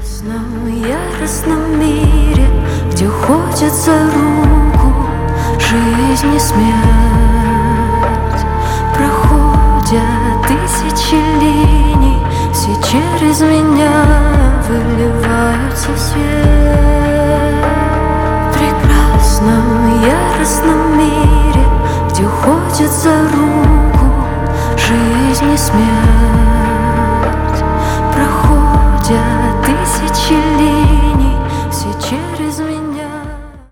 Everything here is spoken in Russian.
прекрасном, яростном мире, где ходят за руку жизнь и смерть, проходят тысячи линий, все через меня выливаются в свет. В прекрасном, яростном мире, где ходят за руку жизнь и смерть, проходят